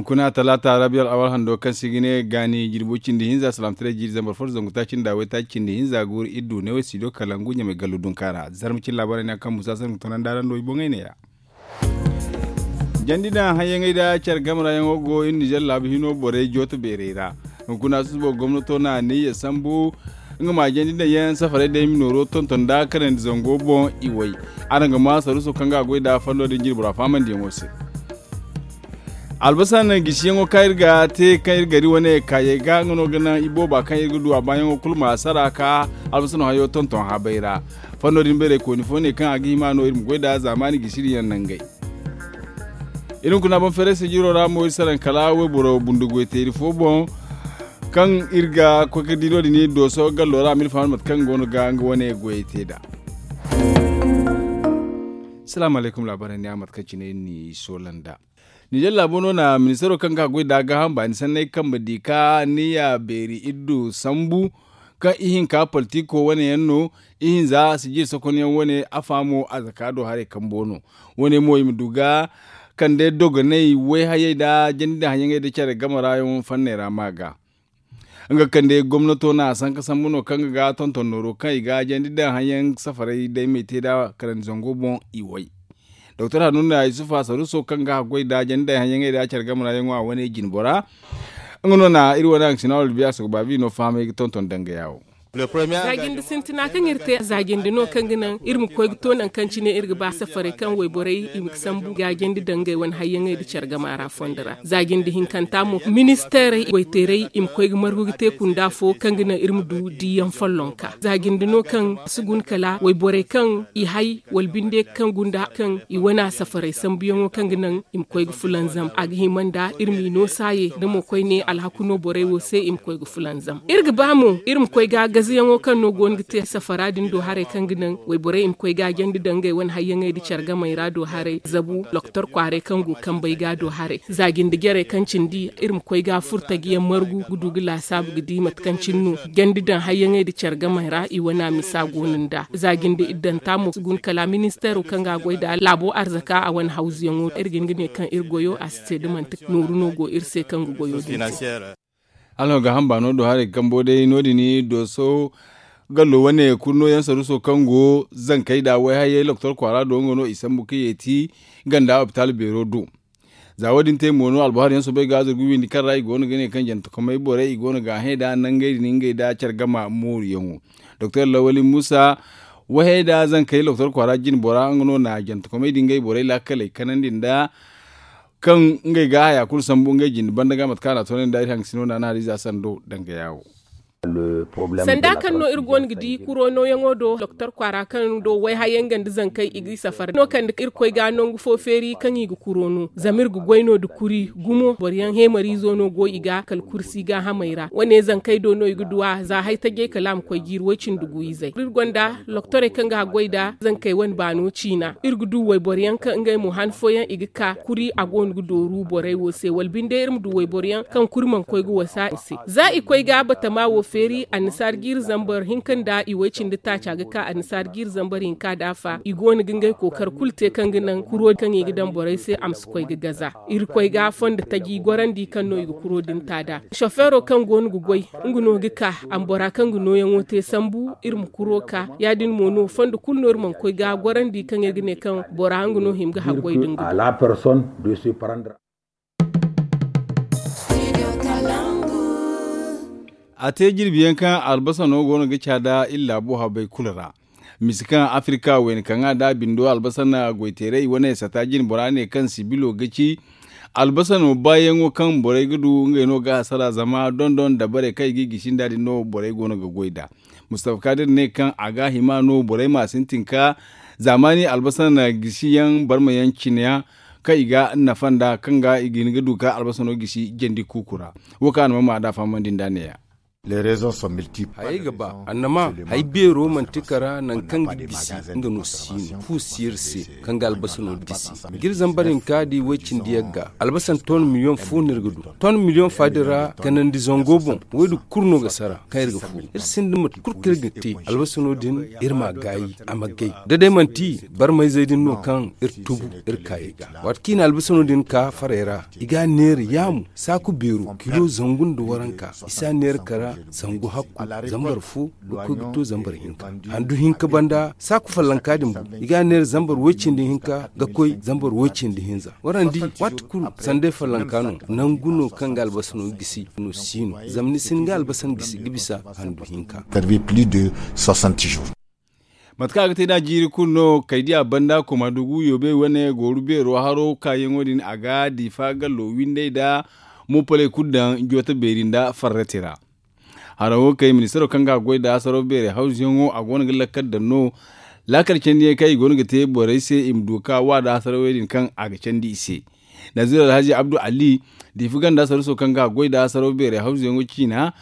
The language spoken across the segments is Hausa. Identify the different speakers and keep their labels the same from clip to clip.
Speaker 1: kuna talata rabiyar awal hando kan sigine gani jirbucin da hinza salam tare jiri zambar for zangu tacin da wai tacin da hinza gur iddu ne wai sido kalangu nya mai galudun kara zarmcin labarai ne kan musa san tunan daran do ibon ne ya jandina hayen da char gamra yan ogo in Niger labi hino bore joto berera kuna su bo gwamnato na ne ya sambu ngama jandina yan safare da mi noro tonton da kan zango bon iwai aranga ma saruso kanga goi da fando da jirbura faman da mose albasa na gishiyan o kairga te kairgari wane kaye ga ngono gana ibo ba kairga duwa bayan o kulma saraka albasa no hayo tonton habaira fando din bere ko ni fone kan agi ma no irin goida zamani gishiriyan nan gai irin kuna ban fere se jiro ra mo saran kala we boro bundugo te ri fo bon kan irga ko ke dilo ni do so gallo ra mil fan mat kan gono ga ngone goite da assalamu alaikum labaran ya mat kacine ni solanda Nijar labono na ministero kan ka goi daga hamba ni sanai kan badika ni ya beri iddu sambu kan ihin ka politiko wani yanno ihin za su ji sokoni wani afamo azakado hare kan bono wani mo imduga kan de dogo nei we haye da janda hanyen da kyar gama rayuwar fanne ramaga anga kan de gwamnato na san ka sambuno kan ga tonton noro kai ga janda hanyen safarai dai mai teda karan zango bon iwai Dr. Hanuna Yusufa Saruso kanga gwai da janda hanyen da kyar gamara yanwa wani jinbora ngono na iri wana sinawol biya so babi no fami tonton danga yawo
Speaker 2: zagin da sintina kan irte zagin da no kan ginan irmu ko to nan kan cine irga ba safare kan wai borai im sambu gagin da dangai wan hayyan da charga mara fondara zagin da hinkanta mu minister wai tere im ko margu te kunda fo kan ginan irmu du diyan fallonka zagin da no kan sugun kala wai borai kan i hay wal binde kan gunda kan i wana safare sambiyon kan ginan im ko fulanzam ag himanda irmi no saye da mo ko ne alhakuno borai wo sai im ko fulanzam irga ba mu irmu ko gaziyan kan no gongite safaradin do hare kan ginan wai bore im koy gagen di dangai wan hayyan di charga mai rado hare zabu doktor kware kan gu kan bai gado hare zagin di gere kan cindi irim koy ga furta giyan margu gudu gila sabu gidi mat kan cinnu gendi dan hayyan di charga mai ra i wana misa gonin da zagin di iddan tamu gun kala ministeru kan ga goida labo arzaka a wan hausiyan irgin gine kan irgoyo a stedimantik noru no go irse kan goyo
Speaker 1: alo ga hamba no do hare gambo dai nodi ni do so gallo wane kurno yan saruso kango zan kai da wai haye doktor kwara do ngono isambu kiyeti ganda hospital bero do zawadin te mono albahar yan so be gazo gubi ni karai gono gane kan janta kuma ibore igono ga heda nan gai ni ngai da chargama muri yango doktor lawali musa waheda zan kai doktor kwara jin bora ngono na janta kuma dingai bore la kale kanan dinda kan ngai ga haya kul sambu ngai jin banda ga mat kana tonen da hang sino na riza sando danga yawo sanda kan no irgon gidi kuro no yangodo doktor kwara kan do wai hayen gandi zan kai igi safar no kan ir koy ga no fo feri kan yi kuro no zamir gu goyno du kuri gumo boriyan he mari zo no go iga kal kursi ga hamaira wane zan kai do no igi duwa za hay tage kalam koy girwocin dugu izai irgonda doktore kan ga goida zan kai wan bano cina irgudu wai boriyan kan ngai mu hanfoyan igi ka kuri agon gu doru borai wo se wal binde irum du wai boriyan kan kurman koy gu wasa se za i koy ga batama wo feri anisar gir zambar hinkan da iwacin da ta caga ka anisar gir zambar hinka dafa igoni gingai kokar kulte kan ginan kuro kan yi gidan borai sai amsu koi gaza ir koi ga fonda tagi goran di kan no yi kuro din tada shofero kan gonu gugoi nguno gika ambora kan guno yan wote sambu irum kuro ka yadin mono fonda kulnor man koi ga goran di kan yegine kan bora nguno himga hagoi din
Speaker 3: la personne de se prendre
Speaker 1: a te jirbiyan kan albasa no gono ga da illa bo ha bai kulara misikan afrika wen kan da bindo albasa na goitere wani sata jin borane kan sibilo gaci albasa no bayan wo kan borai gudu ngai no ga sala zama don da bare kai gigishin dadi no borai gono ga goida mustafa kadir ne kan aga hima no borai masin tinka zamani albasa na gishiyan barmayan ciniya kai ga na fanda kan ga igin gudu ka albasa no gishi jendi kukura woka na mama da famandin daniya
Speaker 4: Les raisons sont multiples.
Speaker 5: Hay gaba annama hay bero mantikara nan kan gisi inga no sino fu sirse kan ga albasano disi girzan barin kadi wacin diyaga albasan ton million fu nirgudu ton million fadira kanan di zongobon wedu kurno ga sara kayir ga fu irsin dum kurkir gati albasano din irma gayi amagai da dai manti bar mai zaidin no kan irtubu irkayiga watkina albasano din ka farera iga ner yamu saku bero kilo zangun da waranka isa ner kara zangu hakku zambar fu ko gito zambar hinka andu hinka banda saku fallan kadin bu iga ner zambar wocin din hinka ga koi zambar wocin din hinza warandi watkul sande fallan kanu nan guno kan galbasano gisi no sino zamni sin galbasan gisi gibisa andu hinka
Speaker 4: Servi plus de 60 jours.
Speaker 1: matka ga teda jiri kunno kaidiya banda kuma dugu yobe wane gorube ro haro kayen wadin aga difa gallo winde da mopole kudan jota berinda farretira harawo kai ministero kanga goida saro bere hausingo agon galakar da no lakar cendi kai gon gate borai sai imduka wada saro wedin kan aga cendi ise nazir alhaji abdu ali difugan da saro so kanga goida saro bere hausingo kina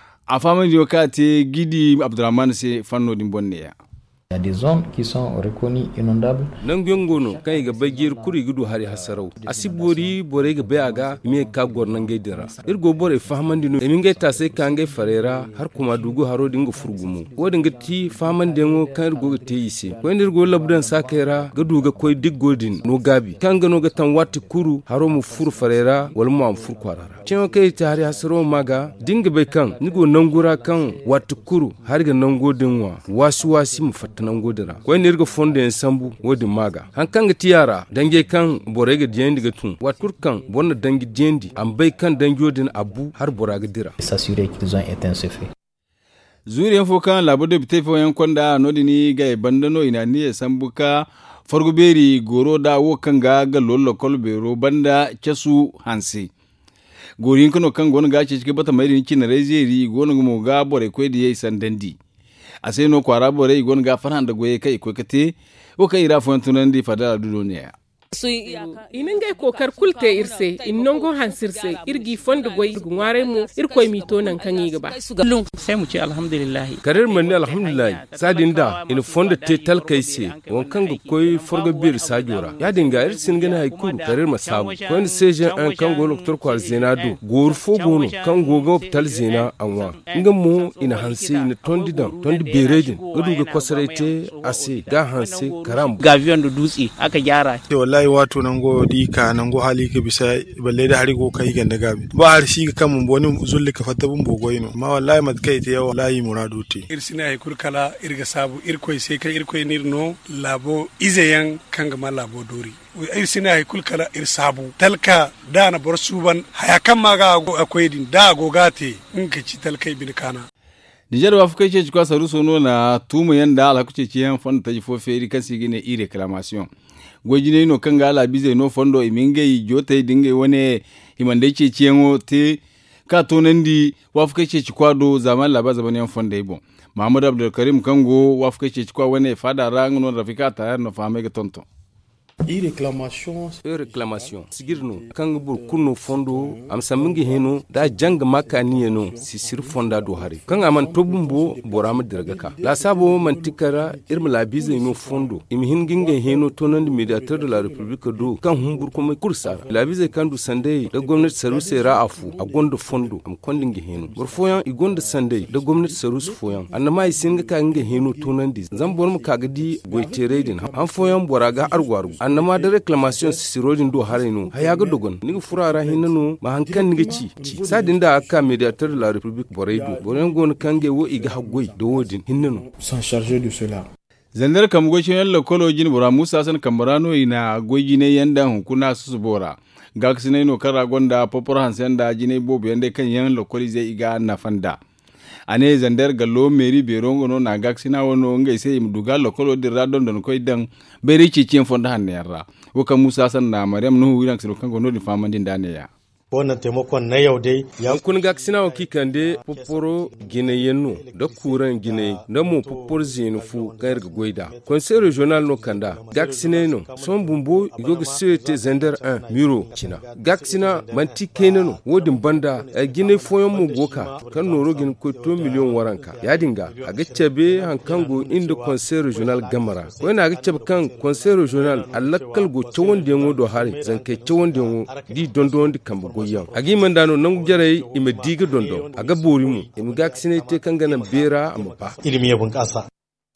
Speaker 1: a fama dioka te gidi abdurrahman sai fanno din bonne ya.
Speaker 6: Il y a des zones qui sont reconnues inondables.
Speaker 5: Nan gongono kai ga bagir kuri gudu hari hasarau asibori bore ga bayaga me ka gornan gaidira irgo bore fahmandi no emin gaita sai kan gai farera har kuma dugu haro dinga furgumu wodin gati fahmandi ngo kan irgo ga teyise ko irgo labdan sakera ga duga koy diggodin no gabi kan ga no ga tan watti kuru haro mu fur farera wal mu am fur kwarara cewa kai ta hari hasarau maga dinga bai kan nigo nangura kan watti kuru har ga nangodin wa wasi mu tanan godira ko ne riga fonde en sambu wodi maga han kanga tiyara dange kan borega diendi gatun watur kan bonna dangi diendi am bay kan dangiodin abu har boraga dira
Speaker 6: S'assurer qu'ils ont éteint ce feu.
Speaker 1: Zuriyan fokan labodo bitefo yan konda nodini ga bandano ina ni sambuka forgoberi goro da wo kanga ga lollo kolbero banda kesu hansi gorin kono kan gon ga ce bata mai din kin rezeri gon mo ga bore ko di san dandi ase no kwara bore gon ga fanan da goye kai ko kate o kai ra fon tunan di fadala duniya
Speaker 2: inin gai kokar kulte irse in nongo hansirse irgi fondo goy gungware mu irkoy mito nan kan yi gaba
Speaker 7: sai mu ce alhamdulillah
Speaker 5: karir manni alhamdulillah sadin da in fonda te talkaise won kan ga koy forgo bir sajora ya dinga ir sin gana hay kuru karir masabu ko ni seje an kan go doktor kwal zenado gor fo gono kan go go tal zena anwa ngam mo ina hanse ni tondi beredin gudu ga kosarete ase ga hanse karam
Speaker 7: gaviyon da dutse aka gyara
Speaker 8: wallahi wato nan go dika nan go hali ka bisa balle da hari go kai ganda gabi ba har shi kan mun boni zulli ka fatta bun bogoyino ma wallahi mat kai te yawa wallahi muradu te irsina ay kurkala irga sabu irkoy sai kai irkoy nirno labo izeyan kanga ma labo dori irsina ay kulkala irsabu talka dana bor suban haya kan maga akwai din da gogate in ka ci talkai bin kana
Speaker 1: Nijar wa fukai ce kwa saru sono na tumu yanda ala kuce ci yan fon taji fo feri kan sigine i reclamation gojine no kanga ala bize no fondo iminge jote dinge wone himande ce ci yango te ka tonandi wa fukai ce kwa do zaman laba zaman yan fonde bon Muhammad Abdul Karim kango wa fukai ce kwa wone fada rang no rafika tayar no fame ga tonton
Speaker 5: reclamation sigirno kan bur kunno fondo am samingi heno da jang makani no si sir fonda do hari kan aman tobumbo borama dirga ka la sabo man tikara irma la bize no fondo imi hinginge heno tonan mediateur de la republique do kan humbur ko mai kursa la bize kan du sande da gwamnati saruse ra'afu a gondo fondo am kondinge heno bur foyan i gondo sande da gwamnati saruse foyan annama isinga ka nge heno tonan di zambor mu kagadi goiteredin han foyan boraga argwaru annama da reclamation sirodin do harino hayaga dogon niga furara hinano ma hankan niga ci sadin da aka mediateur de la republique boreido boren gon kange wo iga hagoi do wodin hinano
Speaker 8: sans charger de cela
Speaker 1: zandar kam go chen lokolo jin bora musa san kambarano ina goji ne yanda hukuna su bora gaksine no kara gonda popor hansen da jine bobo yanda kan yan lokoli zai iga na fanda ane zandar gallo meri berongo no na gaksina wono ngai sai imduga lokolo dirra don don koy dan beri ci cin fonda hanne yarra woka musa san na maryam no wiran sino kango no di famandin dane ya
Speaker 9: wannan taimakon na yau dai
Speaker 5: ya kun ga sina wa kikande poporo gine yenno da kuran gine da mu popor zenufu gair goida conseil regional no kanda gaksine no son bumbo yoga sete zender 1 miro china gaksina manti keneno wodin banda gine foyon mu goka kan noro gin ko 2 million waranka ya dinga a gaccabe hankango inda conseil regional gamara ko na gaccabe kan conseil regional allakal go cewon de ngodo hari zanke cewon de ngo di dondo ndi kamba goyan agi mandano nangu jare ime diga dondo aga borimu ime gaksine te kangana bera amapa
Speaker 9: ilimi ya bunkasa.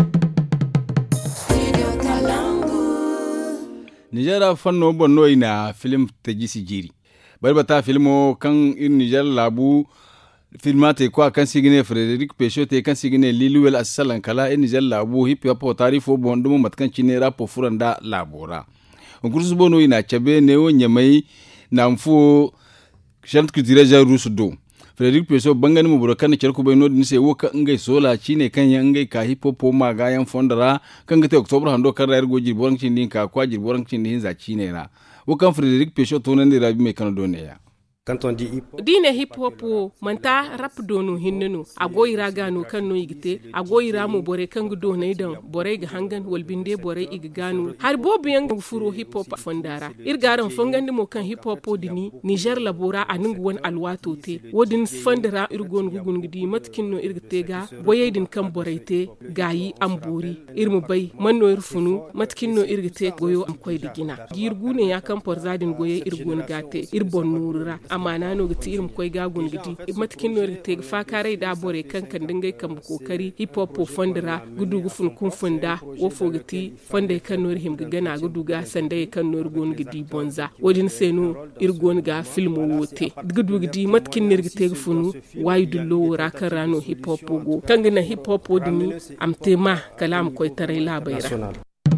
Speaker 1: Nijar fanno bonno ina film tajisi jiri barbata filmo kan in Nijar labu filmate ko kan sigine Frederic Peixote kan sigine Liluel Asalan kala in Nijar labu hip hop tarifo bondumo matkan cine rapo furanda labora ngursu bono ina chabe ne o nyamai na mfu chant culturel ja rusdo Frederic Peixote bangani mu burakan cerku bai nodi se wo ka ngai sola cine kan ya ngai ka hip hop ma ga yan fondara kan gate October hando kan rayar goji boran cin din ka kwa jirboran cin din za cine ra wo kan Frederic Peixote to nan da rabi me kan done ya
Speaker 2: dine hip hop manta rap donu hinnenu agoyira gano kan no yigite agoyira mo bore kan gudo ne dan bore ga hangan walbinde bore ig gano har bobiyan furo hip hop fondara irgaran fongandi mo kan hip hop dini Niger labora aningu won alwato te wodin fondara irgon gugun gidi matkin no irgite ga boyedin kan borete gayi ambori irmu bay manno irfunu matkin no irgite goyo am koy digina girgune ya kan porzadin goye irgon gate irbon nurura amana no gati irin koy gagun gidi matkin no te fa kare da bore kan kan dingai kan kokari hip hop fondra gudu gufun kun funda wo fo gati fonde kan no him gana gudu ga sande kan no gon gidi bonza wodin senu irgon ga film wote gudu gidi matkin ne te gufunu way dullo rakarano hip hop go kan gina hip hop dini am tema kalam koy tare la bayra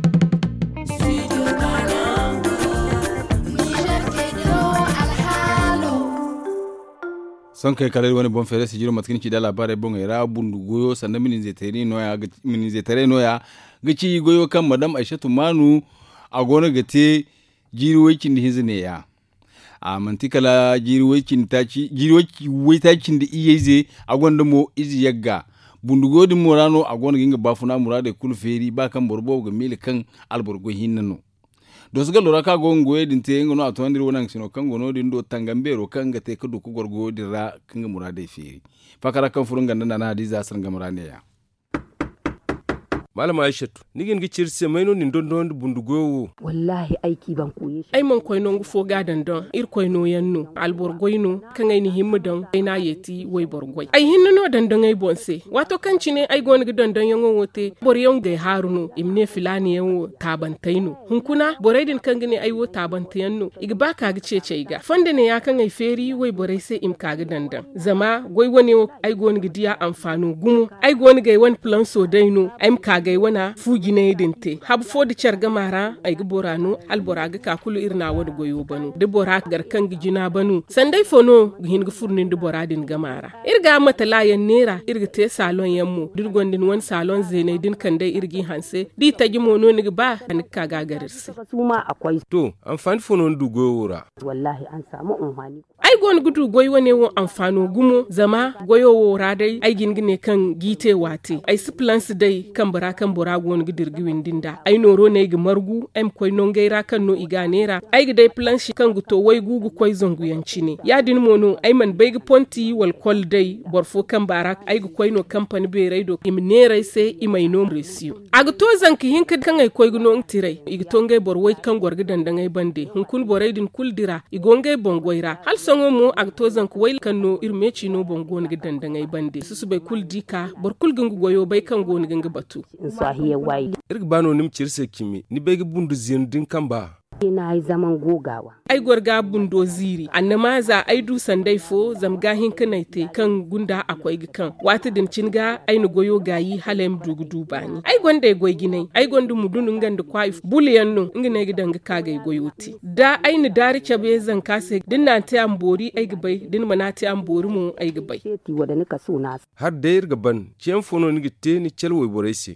Speaker 1: son kai kare wani bon fere sijiro matkin ci da labarai bon era bundu goyo sannan minin zetere noya gici goyo kan madam Aishatu Manu a gona gate jirwaikin da hizne ya a mantikala jirwaikin taci da iyeze a gonda mo izi yagga bundu godin morano a gona ginga bafuna murade kulferi ba kan borbo ga mil kan alborgo hinnano do suga lora ka gongo edin te ngono atwandir wonan sino kan gono din do tangambero kan ga te kudu ku gorgo dira kan murade feri fakara kan furun ganda na hadiza san gamrane ya
Speaker 5: malama Aishatu nigin gi cirse mayno nin don bundugo
Speaker 10: wallahi aiki ban koye
Speaker 2: ai mon koy no fo gadan don ir koy no yanno alborgoyno kan ai ni himmudan ai na yeti way borgoy ai hinno dan don ai bonse wato kan cine ai gon gi don yango wote bor yon ge haruno imne filani yanwo tabantaino hunkuna boraydin kan gine ai wo tabantayanno igba ka gi cece iga fande ne ya kan ai feri way boray sai im ka gi dandan zama goy woni ai gon gi dia amfano gumu ai gon gi wan plan so daino ai ka gai wana fugine dinte hab fodi cerga mara ay gborano albora ga kakulu irna wad goyo banu de bora gar kan gijina banu sandai fono hin gfurnin de bora din gamara irga mata layan nera irga te salon yammo dirgondin won salon zene din kan dai irgi hanse di tagi mono ni ba an ka gagarirse
Speaker 10: suma akwai
Speaker 5: to amfani fono ndu goyora
Speaker 10: wallahi an samu umhani
Speaker 2: ai gon gudu goy wane wo amfano gumo zama goyo wo radai ai gingine kan gite wate ai splans dai kan bara kan bora gon gidir giwin dinda ai noro ne gi margu em koy non gaira kan no iganera ai gi dai planshi kan guto wai gugu koy zongu yanci ne ya din mono ai man bai gi ponti wal kol dai borfo kan bara ai gi koy no company be raido im nere se imai no resio ag to zanki hinka kan ai koy no tirai igi tonge bor wai kan gorgi dandangai bande hunkun boraidin kuldira igonge bongoira hal songo mo ag to zanku wai kan no irmeci no bongo ngi dandangai bande susu bai kuldika bor kulgungu goyo bai kan go ngi batu
Speaker 10: sahiya wai
Speaker 5: irga bano nim cirse kimi ni begi bundu zindin kamba
Speaker 10: ina zaman gogawa
Speaker 2: ai gorga bundo ziri annama za ai du sandai fo zamga hinkanaite kan gunda akwai gikan wata din cinga ai no goyo gayi halem dugudu bani ai gonda goy ginai ai gondu mudunun ganda kwai buliyan no ngine gidan ga kagai goyoti da ai ni dari chabe zan kase dinna ta ambori ai gibai din manati ambori mu ai gibai
Speaker 10: ti wada nika so na
Speaker 5: har da irga ban cen fono ni gitte ni chelwe borese
Speaker 10: ma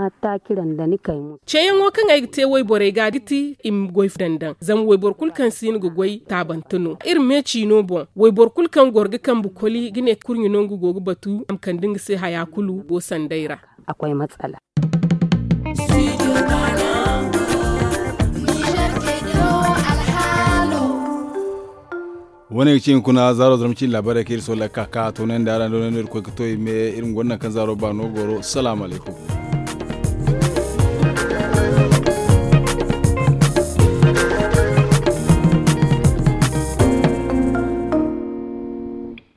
Speaker 10: mata kiran da ni kai mu
Speaker 2: ceyan wo kan ai te wai bore ga diti im goy dandan zam wai bor kulkan sin go goy tabantuno me chino bon wai bor kulkan gorga kan bukoli gine kurnyi nongu gogu batu am kan dinga sai haya kulu bo sandaira
Speaker 10: akwai matsala.
Speaker 1: wani cikin kuna zaro zarmci labarai ke so la kaka to nan da ran don ne ko to me irin wannan kan zaro ba no goro assalamu alaikum